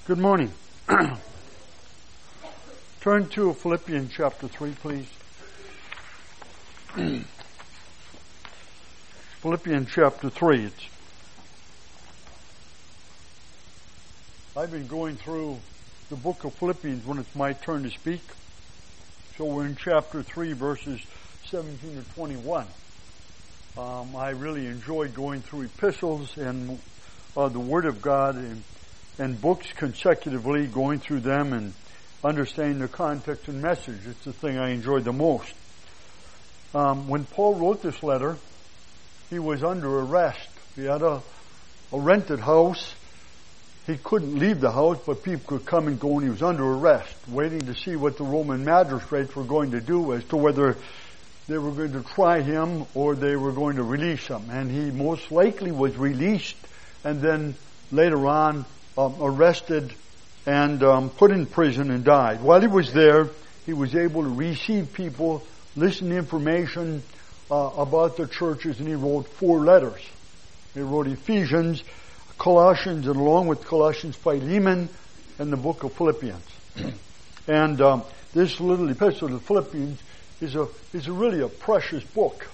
Good morning. Turn to Philippians chapter 3, please. Philippians chapter 3. I've been going through the book of Philippians when it's my turn to speak. So we're in chapter 3, verses 17 to 21. I really enjoyed going through epistles and the Word of God and books consecutively, going through them and understanding the context and message. It's the thing I enjoyed the most. When Paul wrote this letter, he was under arrest. He had a rented house. He couldn't leave the house, but people could come and go, and he was under arrest, waiting to see what the Roman magistrates were going to do as to whether they were going to try him or they were going to release him. And he most likely was released and then later on arrested and put in prison and died. While he was there, he was able to receive people, listen to information about the churches, and he wrote 4 letters. He wrote Ephesians, Colossians, and along with Colossians, Philemon, and the book of Philippians. And this little epistle of Philippians is really a precious book.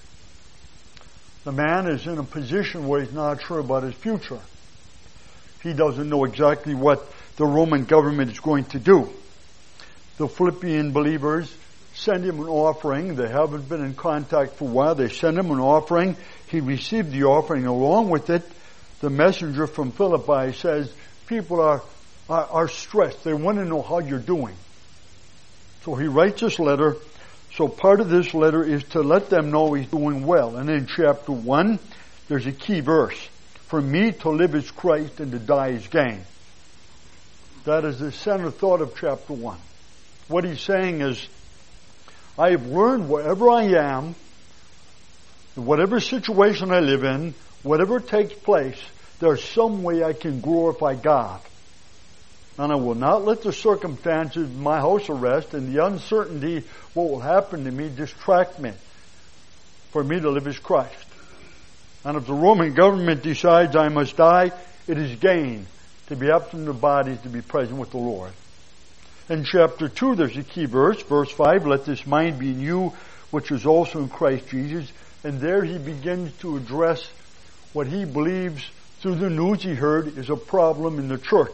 The man is in a position where he's not sure about his future. He doesn't know exactly what the Roman government is going to do. The Philippian believers send him an offering. They haven't been in contact for a while. They send him an offering. He received the offering. Along with it, the messenger from Philippi says, people are stressed. They want to know how you're doing. So he writes this letter. So part of this letter is to let them know he's doing well. And in chapter 1, there's a key verse. For me to live is Christ and to die is gain. That is the center thought of chapter 1. What he's saying is, I have learned wherever I am, whatever situation I live in, whatever takes place, there's some way I can glorify God. And I will not let the circumstances of my house arrest and the uncertainty what will happen to me distract me. For me to live is Christ. And if the Roman government decides I must die, it is gain to be absent of bodies, to be present with the Lord. In chapter 2, there's a key verse, verse 5, let this mind be in you, which is also in Christ Jesus. And there he begins to address what he believes through the news he heard is a problem in the church.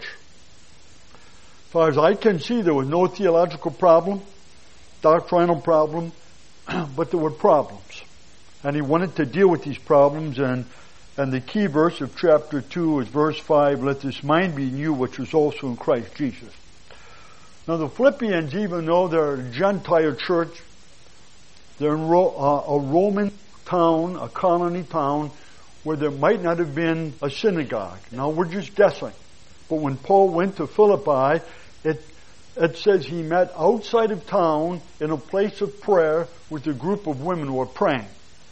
As far as I can see, there was no theological problem, doctrinal problem, but there were problems. And he wanted to deal with these problems, and the key verse of chapter 2 is verse 5, let this mind be in you, which is also in Christ Jesus. Now the Philippians, even though they're a Gentile church, they're in a Roman town, a colony town, where there might not have been a synagogue. Now we're just guessing. But when Paul went to Philippi, it says he met outside of town in a place of prayer with a group of women who were praying.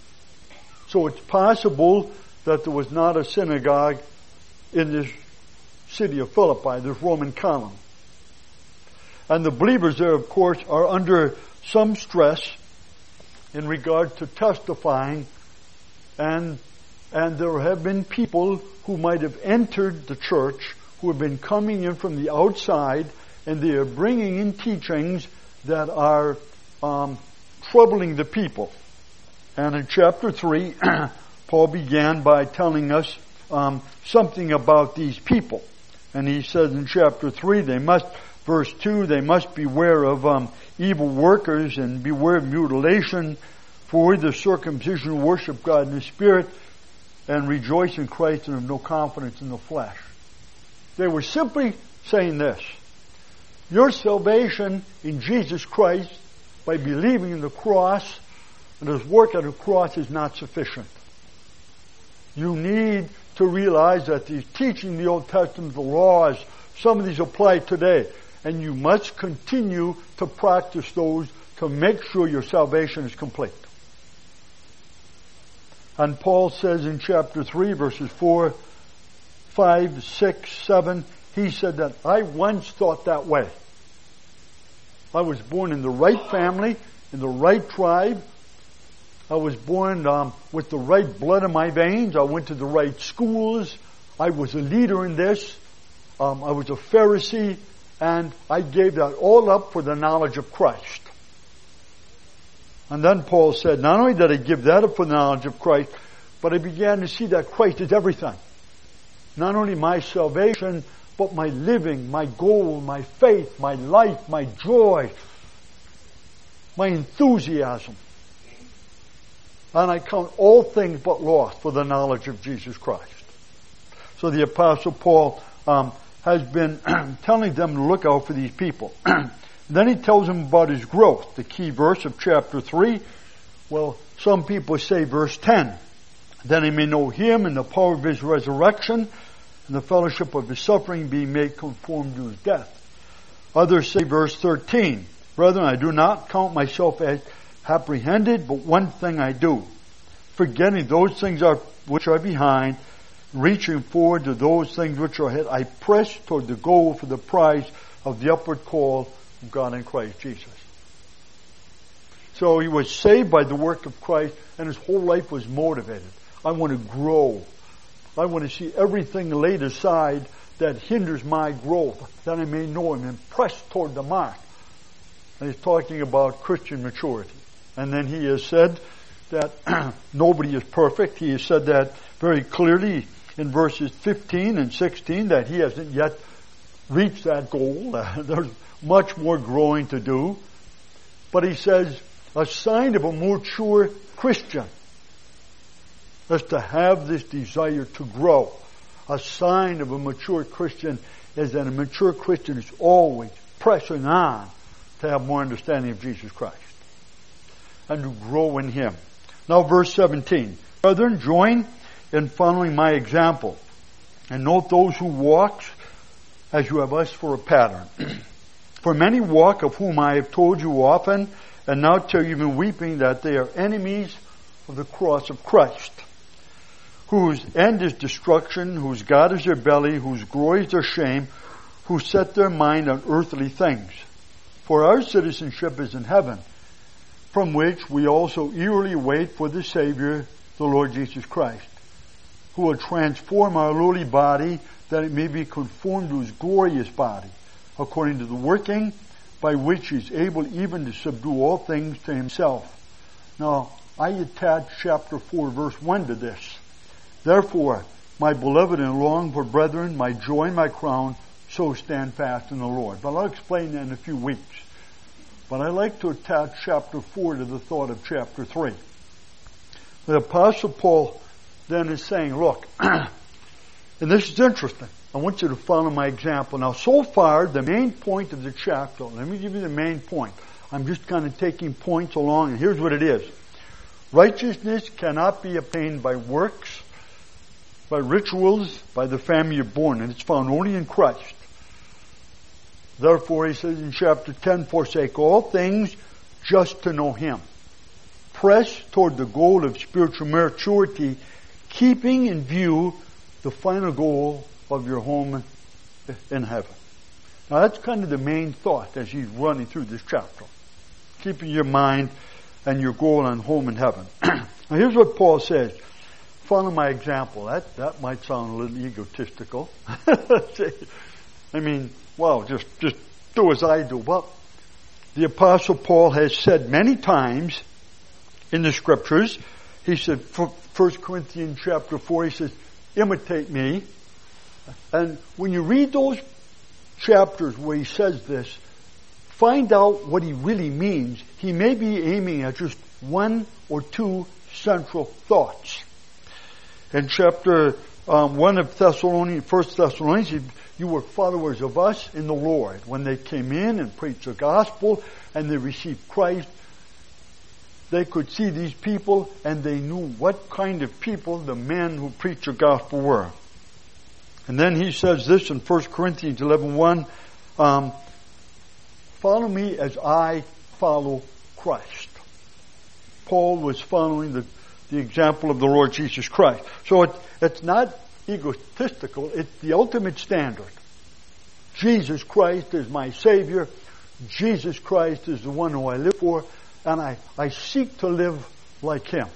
So it's possible that there was not a synagogue in this city of Philippi, this Roman colony. And the believers there, of course, are under some stress in regard to testifying, and there have been people who might have entered the church who have been coming in from the outside, and they are bringing in teachings that are troubling the people. And in chapter 3, Paul began by telling us something about these people. And he says in chapter 3, verse 2, they must beware of evil workers and beware of mutilation, for the circumcision worship God in the Spirit and rejoice in Christ and have no confidence in the flesh. They were simply saying this: your salvation in Jesus Christ by believing in the cross and His work at the cross is not sufficient. You need to realize that the teaching the Old Testament, the laws, some of these apply today, and you must continue to practice those to make sure your salvation is complete. And Paul says in chapter 3, verses 4, 5, 6, 7, he said that I once thought that way. I was born in the right family, in the right tribe. I was born with the right blood in my veins. I went to the right schools. I was a leader in this. I was a Pharisee, and I gave that all up for the knowledge of Christ. And then Paul said, not only did I give that up for the knowledge of Christ, but I began to see that Christ is everything. Not only my salvation, but my living, my goal, my faith, my life, my joy, my enthusiasm. And I count all things but lost for the knowledge of Jesus Christ. So the Apostle Paul has been telling them to look out for these people. Then he tells them about his growth. The key verse of chapter 3, well, some people say verse 10. Then he may know him and the power of his resurrection and the fellowship of his suffering, being made conformed to his death. Others say verse 13. Brethren, I do not count myself as apprehended, but one thing I do, forgetting those things which are behind, reaching forward to those things which are ahead, I press toward the goal for the prize of the upward call of God in Christ Jesus. So he was saved by the work of Christ, and his whole life was motivated. I want to grow. I want to see everything laid aside that hinders my growth, that I may know him and press toward the mark. And he's talking about Christian maturity. And then he has said that nobody is perfect. He has said that very clearly in verses 15 and 16, that he hasn't yet reached that goal. There's much more growing to do. But he says a sign of a mature Christian is to have this desire to grow. A sign of a mature Christian is that a mature Christian is always pressing on to have more understanding of Jesus Christ and to grow in him. Now verse 17. Brethren, join in following my example, and note those who walk as you have us for a pattern. For many walk, of whom I have told you often, and now tell you even weeping, that they are enemies of the cross of Christ, whose end is destruction, whose God is their belly, whose glory is their shame, who set their mind on earthly things. For our citizenship is in heaven, from which we also eagerly wait for the Savior, the Lord Jesus Christ, who will transform our lowly body, that it may be conformed to his glorious body, according to the working by which he is able even to subdue all things to himself. Now, I attach chapter 4, verse 1 to this. Therefore, my beloved and longed for brethren, my joy and my crown, so stand fast in the Lord. But I'll explain that in a few weeks. But I like to attach chapter 4 to the thought of chapter 3. The Apostle Paul then is saying, look, and this is interesting. I want you to follow my example. Now, so far, the main point of the chapter, let me give you the main point. I'm just kind of taking points along, and here's what it is. Righteousness cannot be obtained by works, by rituals, by the family you're born, and it's found only in Christ. Therefore, he says in chapter 10, forsake all things just to know him. Press toward the goal of spiritual maturity, keeping in view the final goal of your home in heaven. Now that's kind of the main thought as he's running through this chapter. Keeping your mind and your goal on home in heaven. Now here's what Paul says. Follow my example. That might sound a little egotistical. I mean, well, just do as I do. Well, the Apostle Paul has said many times in the Scriptures, he said, 1 Corinthians chapter 4, he says, imitate me. And when you read those chapters where he says this, find out what he really means. He may be aiming at just one or two central thoughts. In chapter 1 of 1 Thessalonians, you were followers of us in the Lord. When they came in and preached the gospel and they received Christ, they could see these people and they knew what kind of people the men who preached the gospel were. And then he says this in 1 Corinthians 11:1, follow me as I follow Christ. Paul was following the example of the Lord Jesus Christ. So it's not egotistical, it's the ultimate standard. Jesus Christ is my Savior. Jesus Christ is the one who I live for, and I seek to live like him.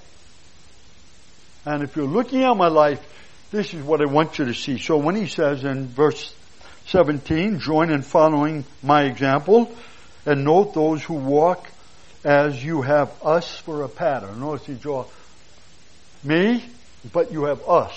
And if you're looking at my life, this is what I want you to see. So when he says in verse 17, join in following my example, and note those who walk as you have us for a pattern. Notice he draw me, but you have us.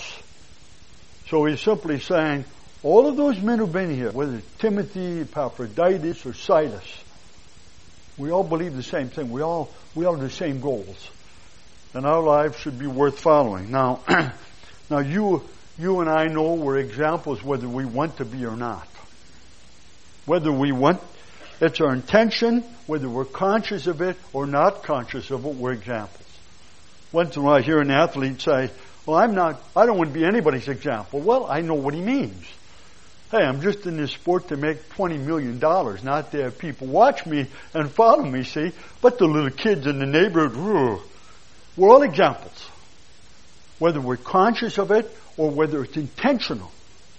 So he's simply saying, all of those men who've been here, whether it's Timothy, Epaphroditus, or Silas, we all believe the same thing. We all have the same goals. And our lives should be worth following. Now, you and I know we're examples whether we want to be or not. Whether we want, it's our intention, whether we're conscious of it or not conscious of it, we're examples. Once in a while I hear an athlete say, well, I don't want to be anybody's example. Well, I know what he means. Hey, I'm just in this sport to make $20 million, not to have people watch me and follow me, see? But the little kids in the neighborhood, we're all examples. Whether we're conscious of it or whether it's intentional.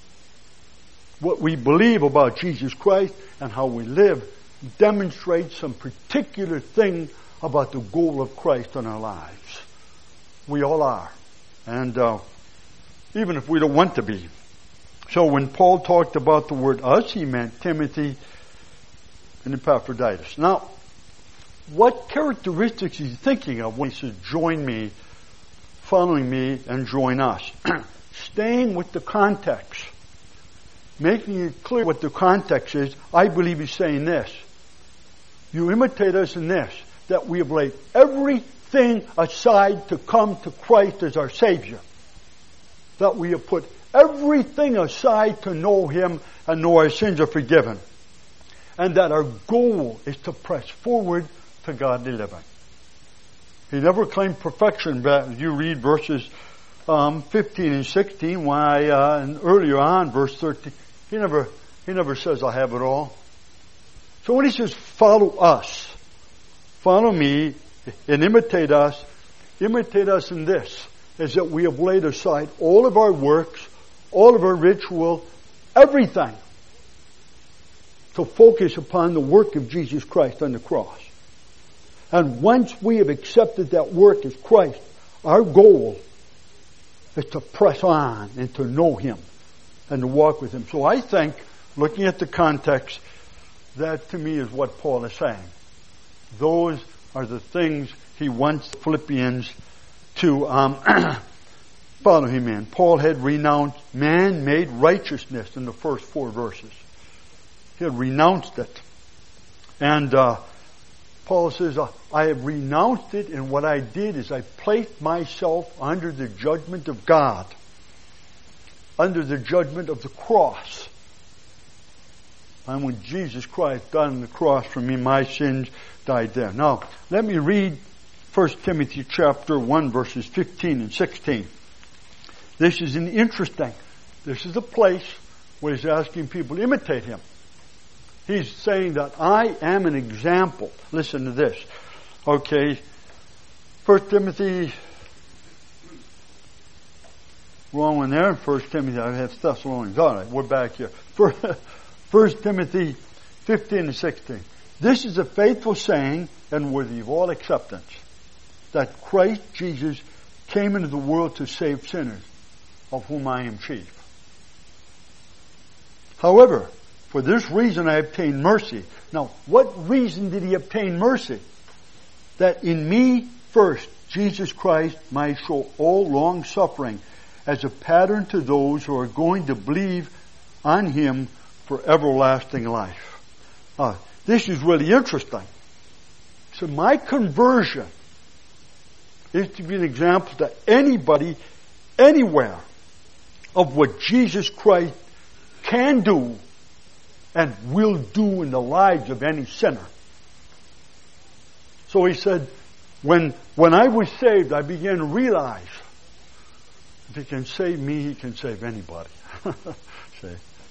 What we believe about Jesus Christ and how we live demonstrates some particular thing about the goal of Christ in our lives. We all are. And even if we don't want to be. So when Paul talked about the word us, he meant Timothy and Epaphroditus. Now, what characteristics is he thinking of when he says, join me, following me, and join us? Staying with the context. Making it clear what the context is, I believe he's saying this. You imitate us in this, that we have laid everything aside to come to Christ as our Savior. That we have put everything aside to know Him and know our sins are forgiven. And that our goal is to press forward to godly living. He never claimed perfection, but you read verses 15 and 16, and earlier on, verse 13, he never says, I have it all. So when he says, follow us, follow me, and imitate us in this, is that we have laid aside all of our works, all of our ritual, everything, to focus upon the work of Jesus Christ on the cross. And once we have accepted that work as Christ, our goal is to press on and to know Him and to walk with Him. So I think, looking at the context, that to me is what Paul is saying. Those are the things he wants the Philippians to follow him in. Paul had renounced man-made righteousness in the first 4 verses. He had renounced it. And Paul says, I have renounced it, and what I did is I placed myself under the judgment of God, under the judgment of the cross. And when Jesus Christ died on the cross for me, my sins died there. Now, let me read 1 Timothy chapter 1, verses 15 and 16. This is this is a place where he's asking people to imitate him. He's saying that I am an example. Listen to this. Okay. 1 Timothy, wrong one there. 1 Timothy, I have Thessalonians. All right, we're back here. 1 Timothy 15 and 16. This is a faithful saying and worthy of all acceptance, that Christ Jesus came into the world to save sinners, of whom I am chief. However, for this reason I obtained mercy. Now, what reason did he obtain mercy? That in me first, Jesus Christ might show all long suffering as a pattern to those who are going to believe on Him for everlasting life. This is really interesting. So my conversion is to be an example to anybody, anywhere, of what Jesus Christ can do and will do in the lives of any sinner. So he said, when I was saved, I began to realize if He can save me, He can save anybody. See?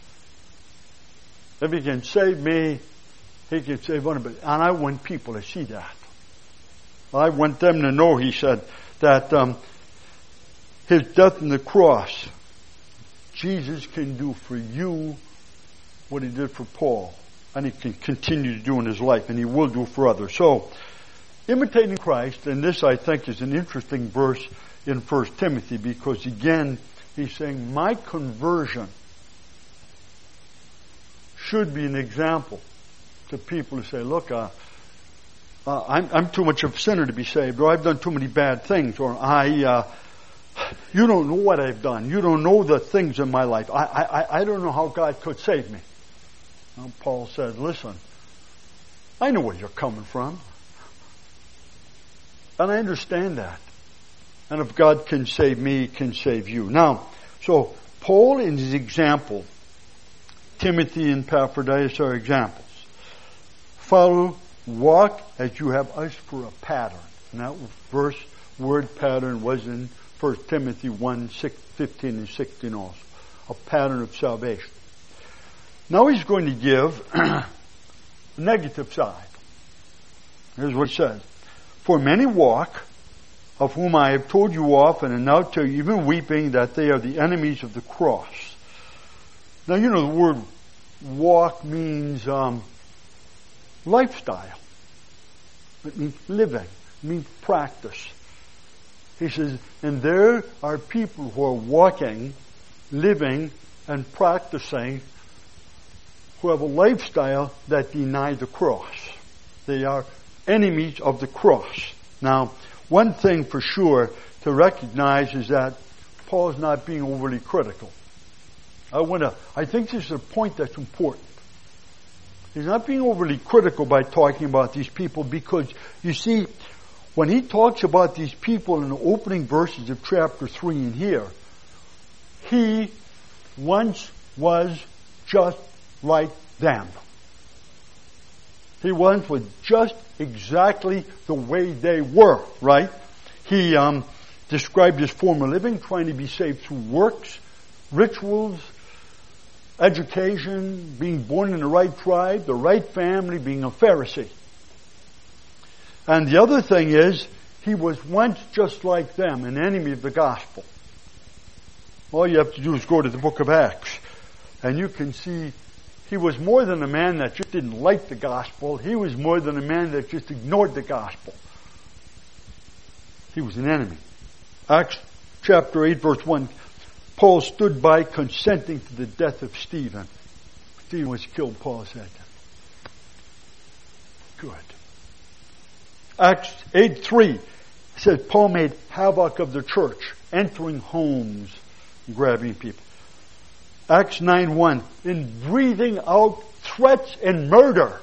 If He can save me, He can save anybody. And I want people to see that. I want them to know, he said, that His death on the cross, Jesus can do for you what He did for Paul. And He can continue to do in His life, and He will do for others. So, imitating Christ, and this I think is an interesting verse in 1 Timothy, because again, he's saying, my conversion should be an example to people who say, look, I'm too much of a sinner to be saved, or I've done too many bad things, or you don't know what I've done. You don't know the things in my life. I don't know how God could save me. And Paul said, listen, I know where you're coming from. And I understand that. And if God can save me, He can save you. Now, so Paul in his example, Timothy and Epaphroditus are examples. Follow, walk as you have us for a pattern. And that word pattern was in 1 Timothy 1:15 and 16 also. A pattern of salvation. Now he's going to give the negative side. Here's what he says. For many walk, of whom I have told you often, and now tell you, even weeping, that they are the enemies of the cross. Now, you know, the word walk means lifestyle. It means living. It means practice. He says, and there are people who are walking, living, and practicing, who have a lifestyle that deny the cross. They are enemies of the cross. Now, one thing for sure to recognize is that Paul's not being overly critical. I think this is a point that's important. He's not being overly critical by talking about these people, because, you see, when he talks about these people in the opening verses of chapter 3 in here, he once was just like them. He once was just exactly the way they were, right? He described his former living, trying to be saved through works, rituals, education, being born in the right tribe, the right family, being a Pharisee. And the other thing is, he was once just like them, an enemy of the gospel. All you have to do is go to the book of Acts, and you can see he was more than a man that just didn't like the gospel. He was more than a man that just ignored the gospel. He was an enemy. Acts chapter 8, verse 1, Paul stood by consenting to the death of Stephen. Stephen was killed, Paul said. Good. Acts 8:3 says Paul made havoc of the church, entering homes, and grabbing people. Acts 9:1, in breathing out threats and murder.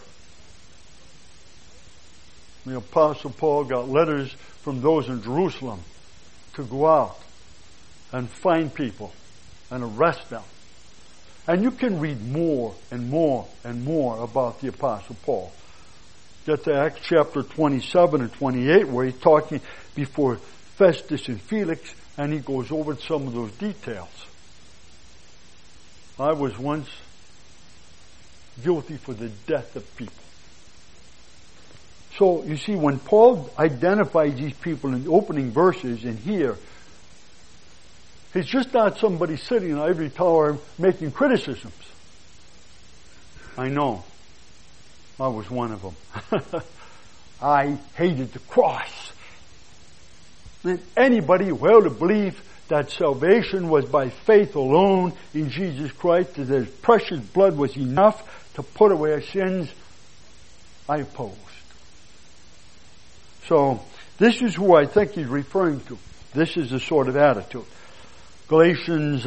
The Apostle Paul got letters from those in Jerusalem to go out and find people and arrest them. And you can read more and more and more about the Apostle Paul. Get to Acts chapter 27 and 28, where he's talking before Festus and Felix, and he goes over some of those details. I was once guilty for the death of people. So, you see, when Paul identifies these people in the opening verses in here, he's just not somebody sitting in an ivory tower making criticisms. I know. I was one of them. I hated the cross. And anybody who held to believe that salvation was by faith alone in Jesus Christ, that His precious blood was enough to put away our sins, I opposed. So, this is who I think he's referring to. This is the sort of attitude. Galatians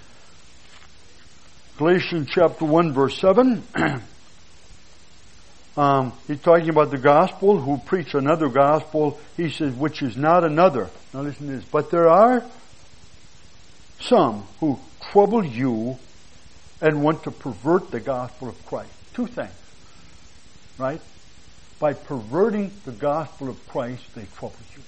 chapter 1 verse 7. He's talking about the gospel, who preach another gospel. He says, which is not another. Now listen to this. But there are some who trouble you and want to pervert the gospel of Christ. Two things. Right? By perverting the gospel of Christ, they trouble you.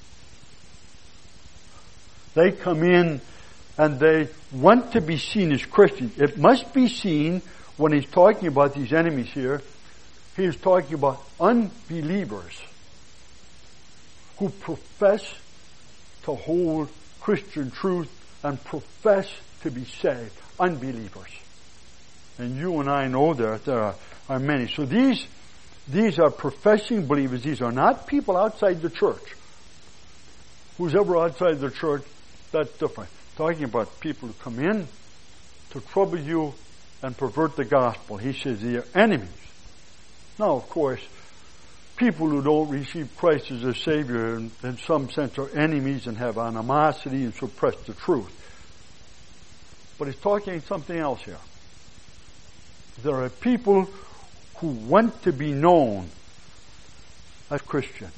They come in and they want to be seen as Christians. It must be seen when he's talking about these enemies here. He is talking about unbelievers who profess to hold Christian truth and profess to be saved. Unbelievers. And you and I know that there are many. So these are professing believers. These are not people outside the church. Who's ever outside the church, that's different. Talking about people who come in to trouble you and pervert the gospel. He says they are enemies. Now, of course, people who don't receive Christ as their Savior in some sense are enemies and have animosity and suppress the truth. But he's talking something else here. There are people who want to be known as Christians.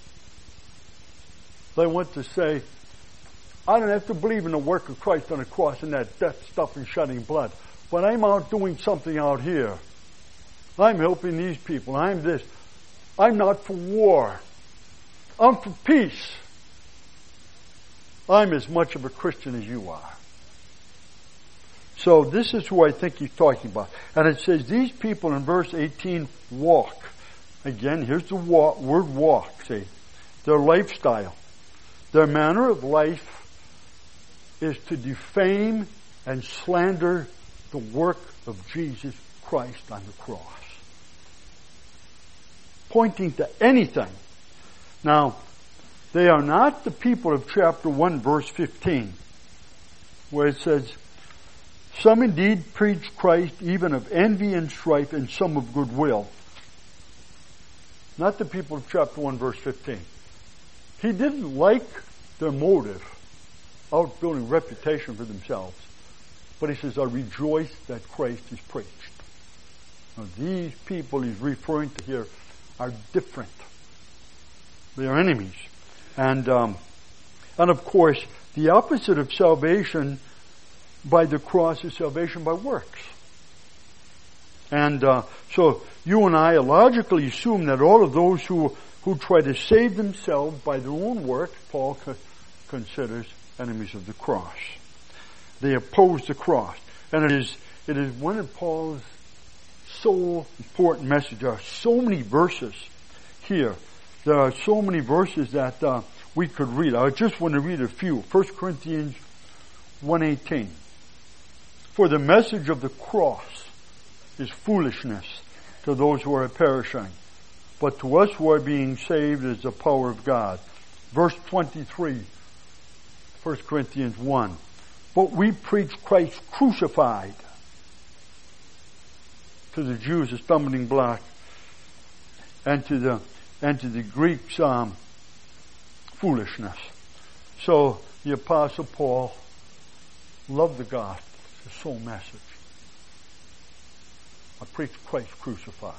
They want to say, I don't have to believe in the work of Christ on the cross and that death stuff and shedding blood, but I'm out doing something out here. I'm helping these people. I'm this. I'm not for war. I'm for peace. I'm as much of a Christian as you are. So this is who I think he's talking about. And it says these people in verse 18 walk. Again, here's the word walk, see. Their lifestyle. Their manner of life is to defame and slander the work of Jesus Christ on the cross. Pointing to anything. Now, they are not the people of chapter 1 verse 15, where it says, some indeed preach Christ even of envy and strife, and some of goodwill. Not the people of chapter 1 verse 15. He didn't like their motive, out building reputation for themselves. But he says, I rejoice that Christ is preached. Now, these people he's referring to here are different. They are enemies. And of course, the opposite of salvation by the cross is salvation by works. And so you and I logically assume that all of those who try to save themselves by their own work, Paul considers enemies of the cross. They oppose the cross. And it is one of Paul's so important messages. There are so many verses here. There are so many verses that we could read. I just want to read a few. 1 Corinthians 1:18. For the message of the cross is foolishness to those who are perishing, but to us who are being saved is the power of God. Verse 23, 1 Corinthians 1. But we preach Christ crucified. To the Jews a stumbling block, and to the Greeks foolishness. So the Apostle Paul loved the gospel. It's the sole message. I preach Christ crucified.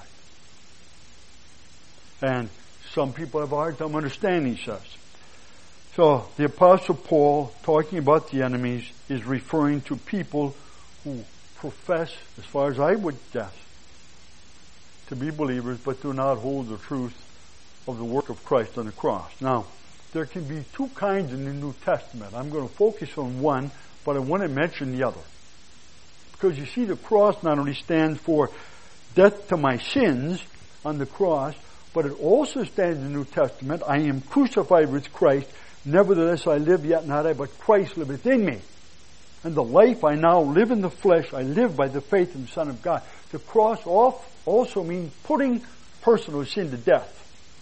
And some people have a hard time understanding, he says. So the Apostle Paul, talking about the enemies, is referring to people who profess, as far as I would guess, to be believers, but do not hold the truth of the work of Christ on the cross. Now, there can be two kinds in the New Testament. I'm going to focus on one, but I want to mention the other. Because you see, the cross not only stands for death to my sins on the cross, but it also stands in the New Testament, I am crucified with Christ, nevertheless I live, yet not I, but Christ liveth in me. And the life I now live in the flesh, I live by the faith in the Son of God. The cross also means putting personal sin to death.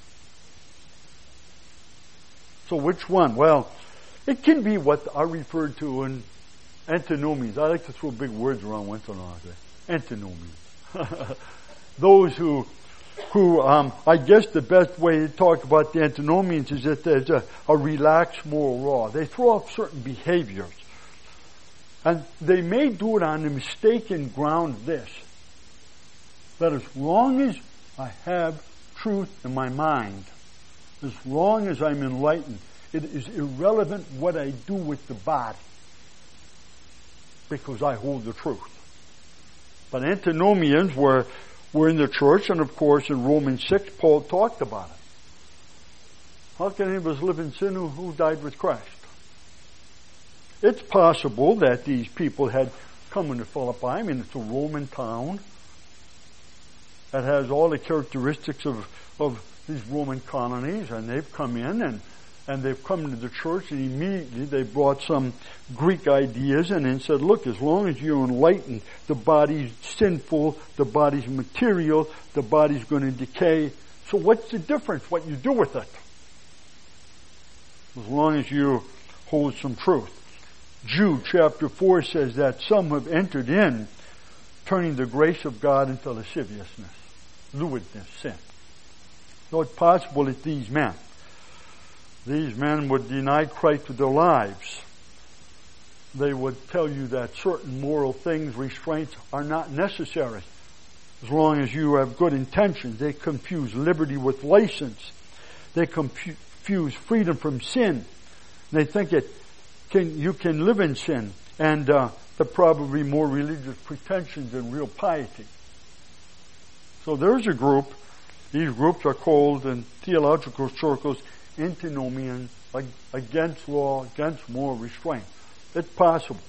So which one? Well, it can be what I referred to in antinomies. I like to throw big words around once in a while. Antinomies. Those who I guess the best way to talk about the antinomians is that there's a relaxed moral law. They throw off certain behaviors. And they may do it on the mistaken ground this, that as long as I have truth in my mind, as long as I'm enlightened, it is irrelevant what I do with the body, because I hold the truth. But antinomians were in the church, and of course in Romans 6, Paul talked about it. How can any of us live in sin who died with Christ? It's possible that these people had come into Philippi. I mean, it's a Roman town that has all the characteristics of these Roman colonies, and they've come in and they've come into the church, and immediately they brought some Greek ideas and then said, look, as long as you're enlightened, the body's sinful, the body's material, the body's going to decay. So what's the difference? What you do with it? As long as you hold some truth. Jude chapter 4 says that some have entered in turning the grace of God into lasciviousness, lewdness, sin. So it's possible that these men would deny Christ with their lives. They would tell you that certain moral things, restraints, are not necessary as long as you have good intentions. They confuse liberty with license. They confuse freedom from sin. They think you can live in sin, and they're probably more religious pretensions than real piety. So there's a group. These groups are called in theological circles antinomians, against law, against moral restraint. It's possible.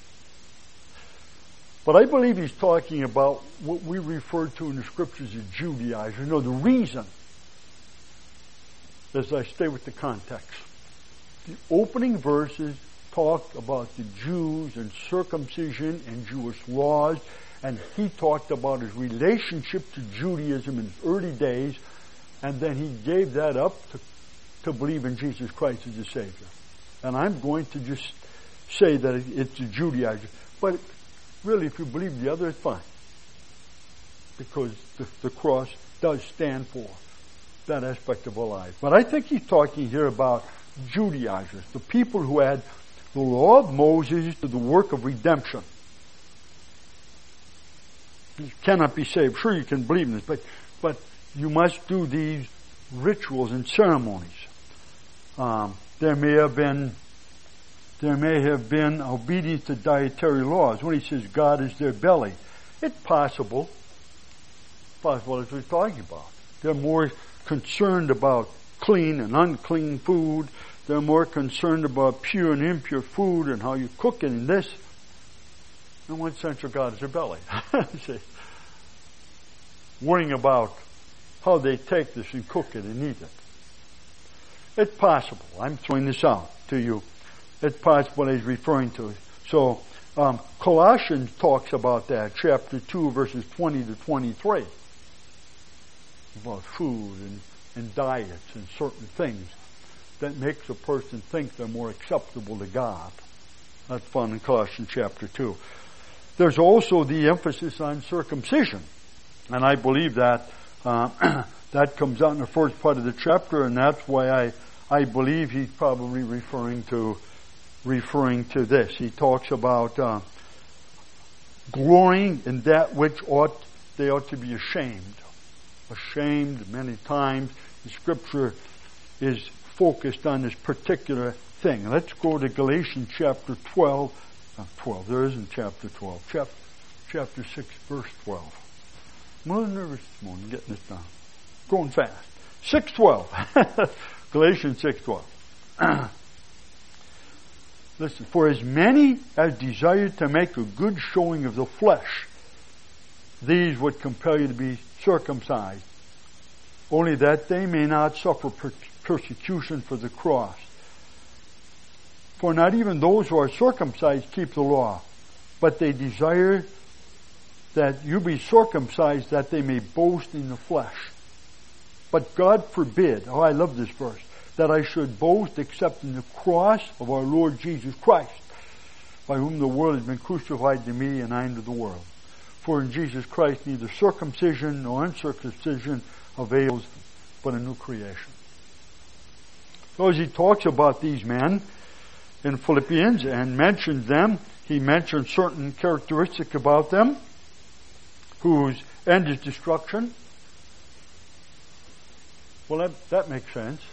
But I believe he's talking about what we refer to in the scriptures as Judaizers. The reason, as I stay with the context, the opening verses talk about the Jews and circumcision and Jewish laws, and he talked about his relationship to Judaism in his early days, and then he gave that up to believe in Jesus Christ as a Savior. And I'm going to just say that it's a Judaizer. But really, if you believe the other, it's fine. Because the cross does stand for that aspect of our life. But I think he's talking here about Judaizers, the people who had the law of Moses to the work of redemption. You cannot be saved. Sure, you can believe in this, but you must do these rituals and ceremonies. There may have been obedience to dietary laws. When he says God is their belly, it's possible as we're talking about. They're more concerned about clean and unclean food. They're more concerned about pure and impure food and how you cook it and this. In one sense, God is their belly. See, worrying about how they take this and cook it and eat it. It's possible. I'm throwing this out to you. It's possible he's referring to it. So, Colossians talks about that, chapter 2, verses 20 to 23. About food and diets and certain things that makes a person think they're more acceptable to God. That's found in Colossians chapter 2. There's also the emphasis on circumcision. And I believe that that comes out in the first part of the chapter, and that's why I believe he's probably referring to this. He talks about glorying in that which they ought to be ashamed. Ashamed many times. The scripture is focused on this particular thing. Let's go to Galatians chapter 12. There isn't chapter 12. Chapter 6, verse 12. I'm a little nervous this morning getting this done. Going fast. 6:12. Galatians 6:12. Listen, for as many as desire to make a good showing of the flesh, these would compel you to be circumcised, only that they may not suffer persecution for the cross. For not even those who are circumcised keep the law, but they desire that you be circumcised that they may boast in the flesh. But God forbid, I love this verse, that I should boast except in the cross of our Lord Jesus Christ, by whom the world has been crucified to me and I unto the world. For in Jesus Christ neither circumcision nor uncircumcision avails, but a new creation. So as he talks about these men in Philippians and mentions them, he mentions certain characteristics about them, whose end is destruction. Well, that makes sense.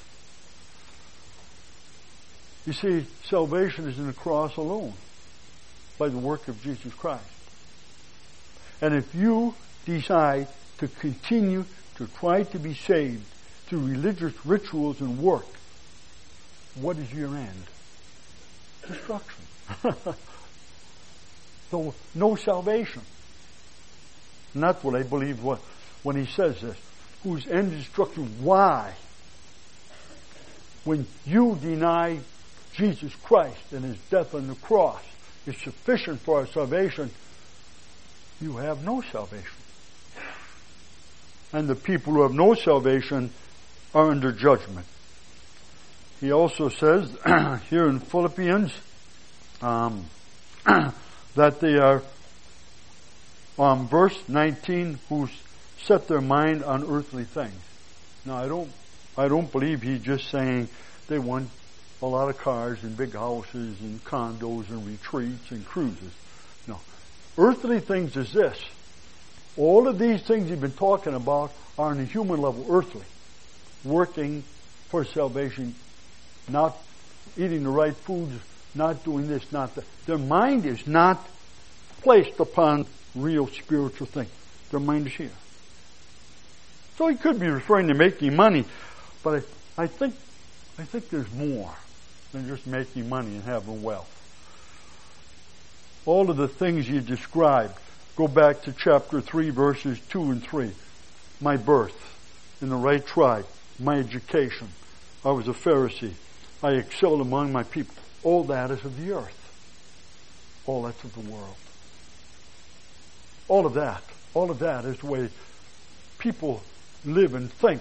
You see, salvation is in the cross alone, by the work of Jesus Christ. And if you decide to continue to try to be saved through religious rituals and work, what is your end? Destruction. So, no salvation. And that's what I believe when he says this. Whose end is destruction. Why? When you deny Jesus Christ and his death on the cross is sufficient for our salvation, you have no salvation. And the people who have no salvation are under judgment. He also says here in Philippians that they are verse 19, who set their mind on earthly things. Now, I don't believe he's just saying they want a lot of cars and big houses and condos and retreats and cruises. No. Earthly things is this. All of these things he's been talking about are on a human level, earthly. Working for salvation, not eating the right foods, not doing this, not that. Their mind is not placed upon real spiritual things. Their mind is here. So he could be referring to making money, but I think there's more than just making money and having wealth. All of the things you described, go back to chapter 3, verses 2 and 3. My birth in the right tribe, my education. I was a Pharisee. I excelled among my people. All that is of the earth. All that's of the world. All of that is the way people live and think.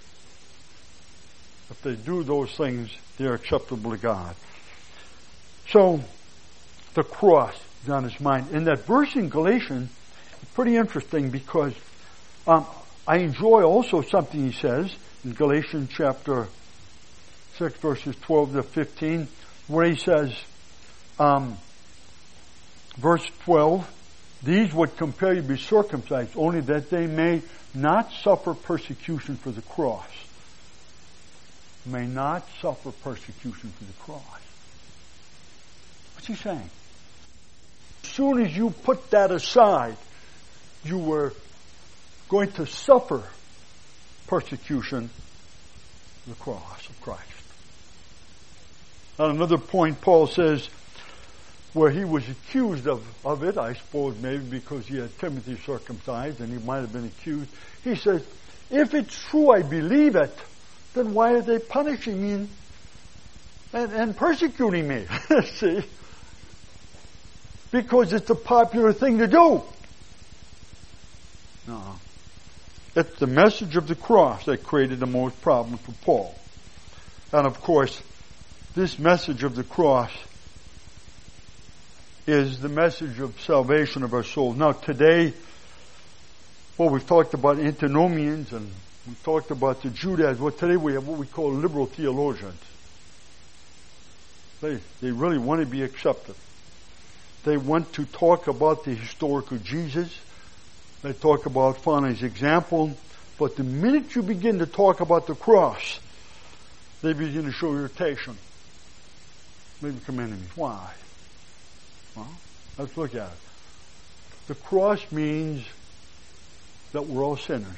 If they do those things, they're acceptable to God. So, the cross is on his mind. And that verse in Galatians is pretty interesting because I enjoy also something he says in Galatians chapter 6, verses 12 to 15, where he says, verse 12, these would compel you to be circumcised, only that they may not suffer persecution for the cross. May not suffer persecution for the cross. What's he saying? As soon as you put that aside, you were going to suffer persecution for the cross of Christ. On another point, Paul says, where he was accused of it, I suppose maybe because he had Timothy circumcised and he might have been accused. He says, if it's true I believe it, then why are they punishing me and persecuting me? See? Because it's a popular thing to do. No. It's the message of the cross that created the most problem for Paul. And of course, this message of the cross is the message of salvation of our souls. Now today, we've talked about antinomians and we talked about the Judaizers. Well, today we have what we call liberal theologians. They really want to be accepted. They want to talk about the historical Jesus. They talk about following his example. But the minute you begin to talk about the cross, they begin to show irritation. They become enemies. Why? Well, let's look at it. The cross means that we're all sinners.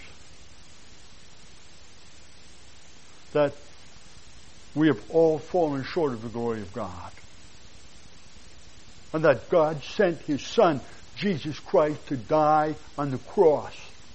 That we have all fallen short of the glory of God. And that God sent his Son, Jesus Christ, to die on the cross.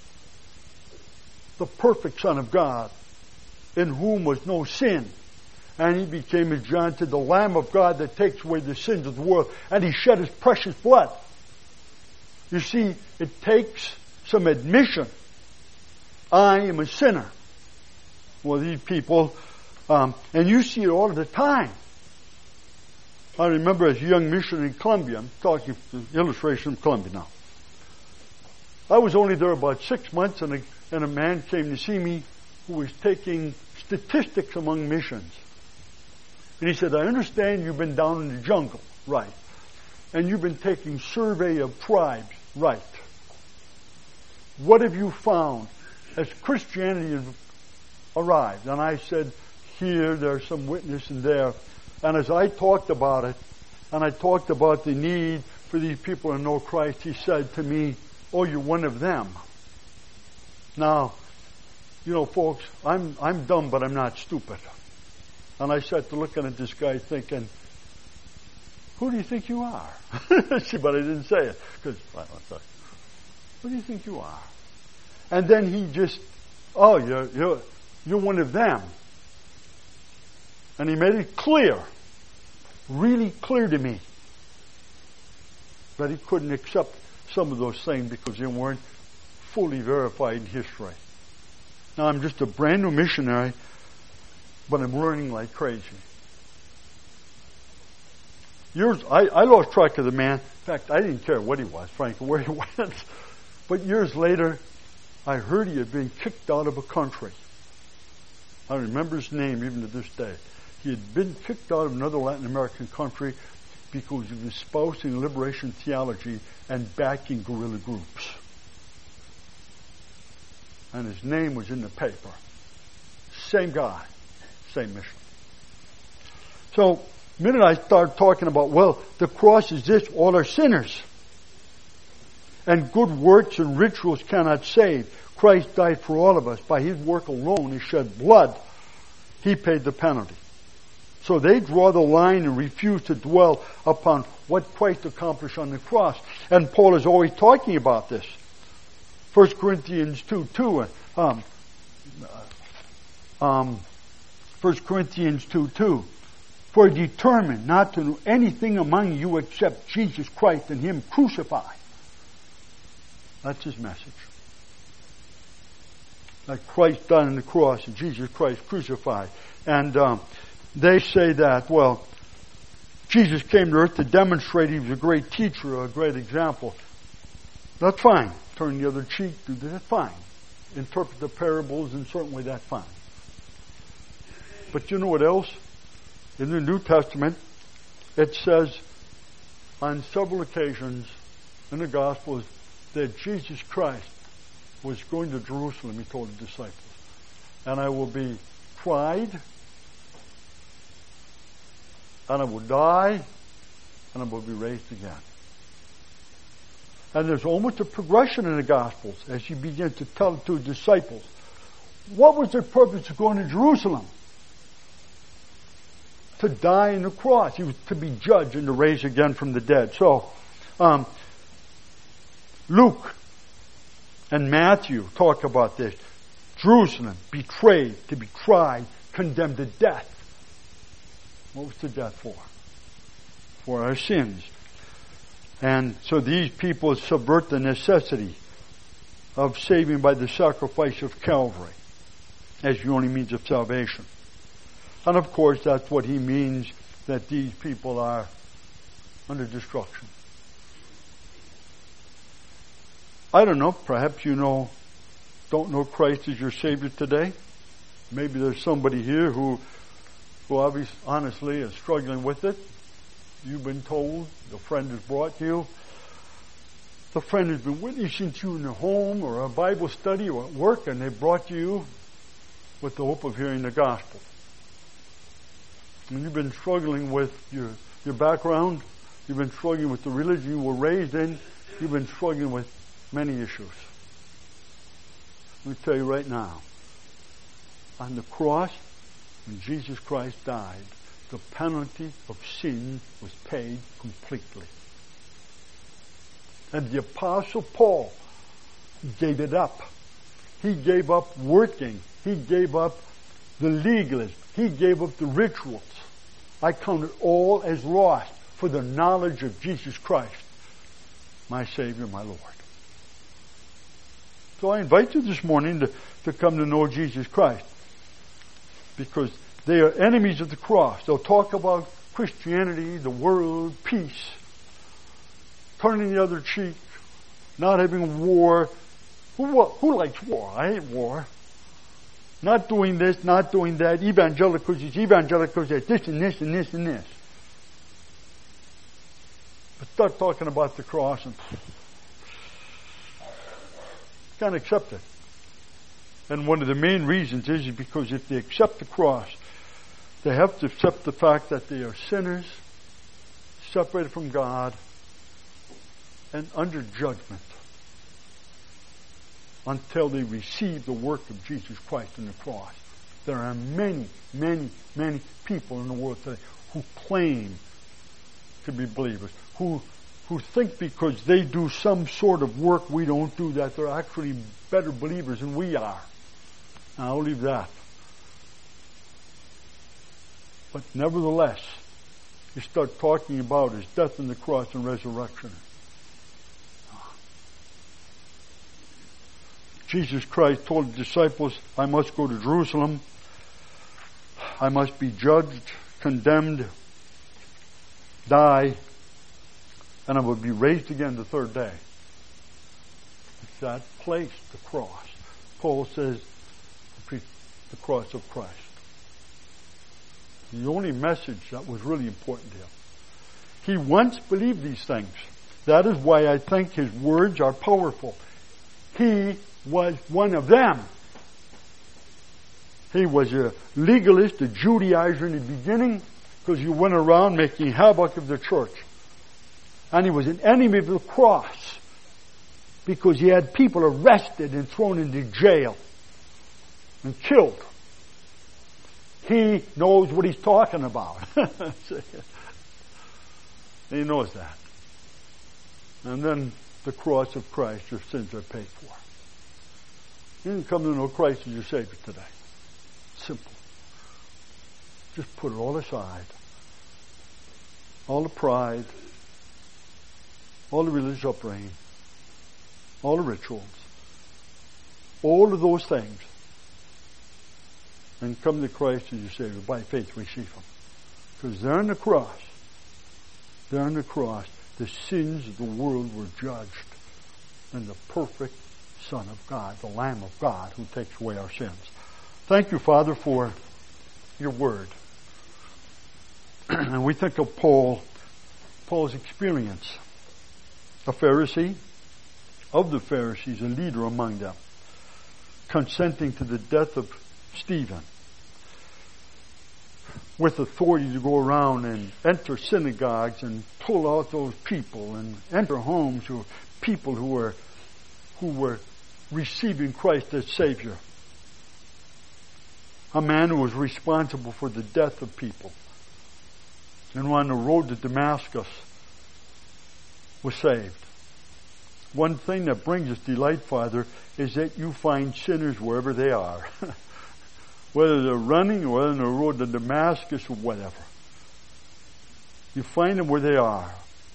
The perfect Son of God, in whom was no sin. And he became, as John said, the Lamb of God that takes away the sins of the world. And he shed his precious blood. You see, it takes some admission. I am a sinner. Well, these people, and you see it all the time. I remember as a young missionary in Colombia, I'm talking the illustration of Colombia now. I was only there about 6 months, and a man came to see me who was taking statistics among missions. And he said, I understand you've been down in the jungle, right? And you've been taking survey of tribes, right? What have you found as Christianity arrived? And I said, here, there's some witness in there. And as I talked about it, and I talked about the need for these people to know Christ, he said to me, oh, you're one of them. Now, you know, folks, I'm dumb, but I'm not stupid. And I sat to looking at this guy thinking, who do you think you are? See, but I didn't say it. Because who do you think you are? And then he just, oh, you're one of them. And he made it clear, really clear to me, that he couldn't accept some of those things because they weren't fully verified in history. Now I'm just a brand new missionary, but I'm learning like crazy. I lost track of the man. In fact, I didn't care what he was, frankly, where he went. But years later, I heard he had been kicked out of a country. I remember his name even to this day. He had been kicked out of another Latin American country because he was espousing liberation theology and backing guerrilla groups. And his name was in the paper. Same guy, same mission. So, the minute I start talking about, well, the cross is this, all are sinners. And good works and rituals cannot save. Christ died for all of us. By His work alone, He shed blood. He paid the penalty. So they draw the line and refuse to dwell upon what Christ accomplished on the cross. And Paul is always talking about this. 1 Corinthians 2:2. 1 Corinthians 2:2. For determined not to know anything among you except Jesus Christ and Him crucified. That's his message. That Christ died on the cross and Jesus Christ crucified. And they say that, well, Jesus came to earth to demonstrate He was a great teacher, a great example. That's fine. Turn the other cheek, do that, fine. Interpret the parables, and certainly that's fine. But you know what else? In the New Testament, it says on several occasions in the Gospels that Jesus Christ was going to Jerusalem, He told the disciples. And I will be tried, and I will die, and I will be raised again. And there's almost a progression in the Gospels as He begins to tell it to His disciples. What was their purpose of going to Jerusalem? To die on the cross. He was to be judged and to raise again from the dead. So, Luke and Matthew talk about this. Jerusalem, betrayed, to be tried, condemned to death. What was the death for? For our sins. And so these people subvert the necessity of saving by the sacrifice of Calvary as the only means of salvation. And of course, that's what he means, that these people are under destruction. I don't know, perhaps you don't know Christ as your Savior today. Maybe there's somebody here who obviously, honestly is struggling with it. You've been told, the friend has brought you. The friend has been witnessing to you in the home or a Bible study or at work, and they brought you with the hope of hearing the gospel. And you've been struggling with your background. You've been struggling with the religion you were raised in. You've been struggling with many issues. Let me tell you right now, on the cross, when Jesus Christ died, the penalty of sin was paid completely. And the Apostle Paul gave it up. He gave up working. He gave up the legalism. He gave up the rituals. I count it all as lost for the knowledge of Jesus Christ, my Savior, my Lord. So I invite you this morning to come to know Jesus Christ, because they are enemies of the cross. They'll talk about Christianity, the world, peace, turning the other cheek, not having war. Who likes war? I hate war. Not doing this, not doing that. Evangelicals, this and this and this and this. But start talking about the cross and can't accept it. And one of the main reasons is because if they accept the cross, they have to accept the fact that they are sinners, separated from God, and under judgment until they receive the work of Jesus Christ on the cross. There are many, many, many people in the world today who claim to be believers, who think because they do some sort of work we don't do, that they're actually better believers than we are. Now, I'll leave that. But nevertheless, you start talking about His death on the cross and resurrection. Jesus Christ told the disciples, I must go to Jerusalem. I must be judged, condemned, die, and I will be raised again the third day. that place, the cross. Paul says, the cross of Christ. The only message that was really important to him. He once believed these things. That is why I think his words are powerful. He was one of them. He was a legalist, a Judaizer in the beginning, because he went around making havoc of the church. And he was an enemy of the cross, because he had people arrested and thrown into jail and killed. He knows what he's talking about. He knows that. And then the cross of Christ, your sins are paid for. You can come to know Christ as your Savior today. Simple. Just put it all aside. All the pride, all the religious upbringing, all the rituals, all of those things, and come to Christ as your Savior. By faith, receive Him. Because there on the cross, the sins of the world were judged, and the perfect Son of God, the Lamb of God, who takes away our sins. Thank you, Father, for your word. And we think of Paul's experience. A Pharisee, of the Pharisees, a leader among them, consenting to the death of Stephen, with authority to go around and enter synagogues and pull out those people and enter homes of people who were receiving Christ as Savior. A man who was responsible for the death of people, and on the road to Damascus was saved. One thing that brings us delight, Father, is that you find sinners wherever they are. Whether they're running or whether on the road to Damascus or whatever. You find them where they are.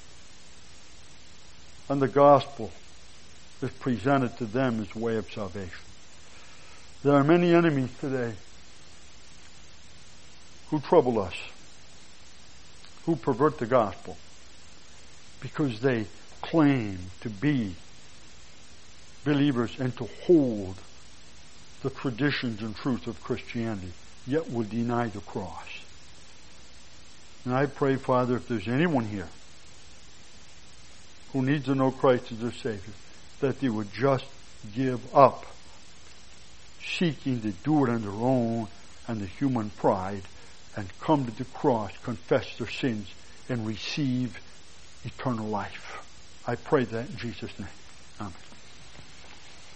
And the gospel is presented to them as a way of salvation. There are many enemies today who trouble us, who pervert the gospel, because they claim to be believers and to hold the traditions and truths of Christianity, yet will deny the cross. And I pray, Father, if there's anyone here who needs to know Christ as their Savior, that they would just give up seeking to do it on their own and the human pride, and come to the cross, confess their sins, and receive eternal life. I pray that in Jesus' name. Amen.